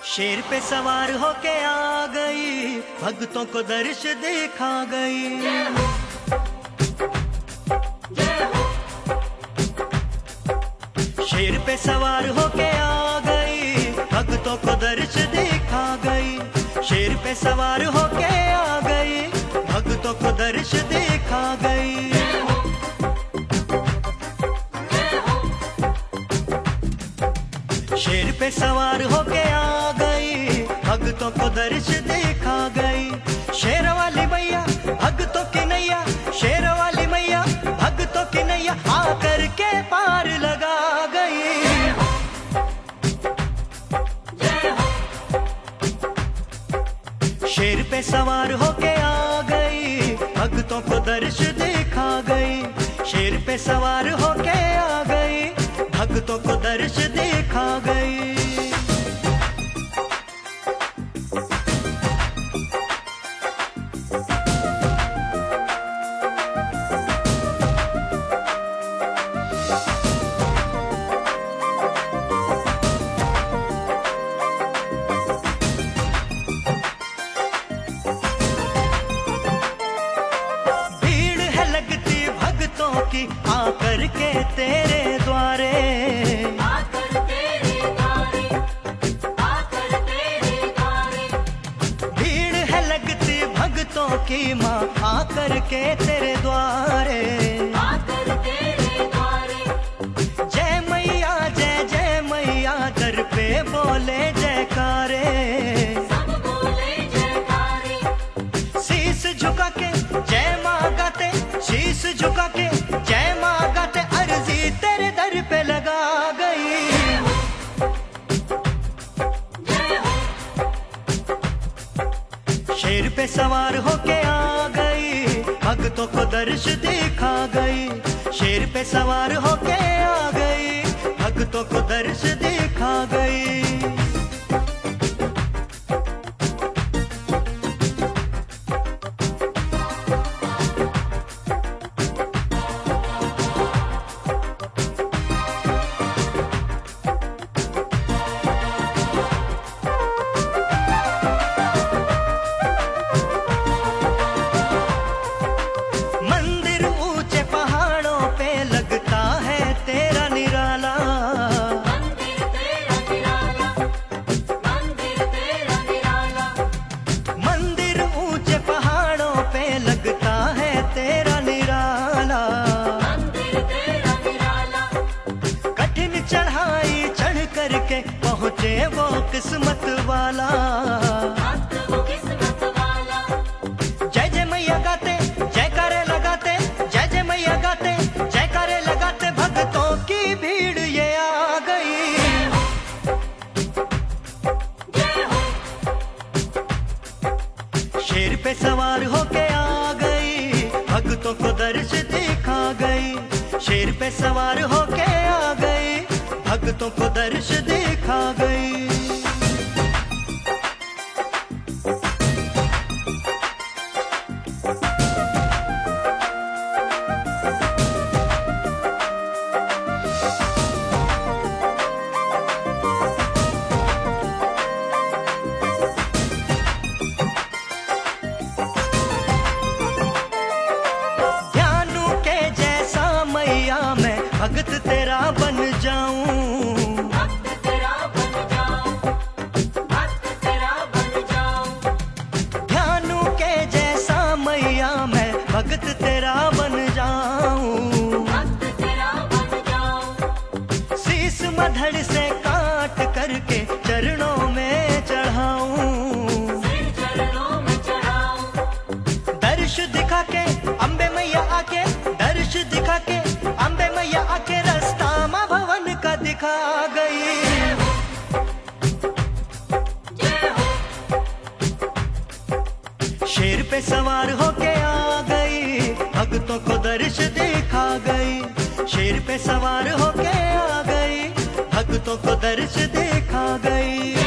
शेर पे सवार होके आ गई, भक्तों को दर्श दिखा गई। शेर पे सवार होके आ गई, भक्तों को दर्श दिखा गई। शेर पे सवार होके आ गई, भक्तों को दर्श दिखा गई। शेर पे सवार होके आ गई, भक्तों को दर्श दिखा गई। शेर वाली मैया भक्तों की नैया, शेर वाली मैया भक्तों की नैया आकर के पार लगा गई। शेर पे सवार होके आ गई, भक्तों को दर्श दिखा गई। शेर पे सवार होके आ गई, भक्तों को दर्श दिखा गई। आकर के तेरे द्वारे, आकर तेरे द्वारे, आकर तेरे द्वारे। भीड़ है लगती भक्तों की माँ आकर के तेरे द्वारे, आकर तेरे द्वारे। जय मैया जय जय मैया, दर पे बोले जयकारे, सब बोले जयकारे। शीश झुका के जय माँ गाते, शीश झुका के जय माँ गाते, अर्जी तेरे दर पे लगा गई। शेर पे सवार होके आ गई, भक्तों को दर्श दिखा गई। शेर पे सवार होके आ गई, भक्तों को दर्श दिखा गई। पहुँचे वो किस्मत वाला, वो किस्मत वाला। जय जय मैया गाते जयकारे लगाते, जय जय मैया गाते जयकारे लगाते, भक्तों की भीड़ ये आ गई। शेर पे सवार होके आ गई, भक्तों को दर्श दिखा गई। शेर पे सवार होके आ गई, भक्तों को दर्श दिखा गई। ध्यानु के जैसा मैया मैं भक्त तेरा बन जाऊं, भक्त तेरा बन जाऊं, भक्त तेरा बन जाऊं। ध्यानु के जैसा मैया मैं भक्त तेरा बन जाऊं, भक्त तेरा बन जाऊं। शीश मधड़ से काट करके चरणों में चढ़ाऊं, सिर चरणों में चढ़ाऊं। दर्श दिखा के अम्बे मैया आके, दर्श दिखा के अम्बे मैया आके, रास्ता माँ भवन का दिखा गई। शेर पे सवार होके आ गई, भक्तों को दर्श दिखा गई। शेर पे सवार होके आ गई, भक्तों को दर्श दिखा गई।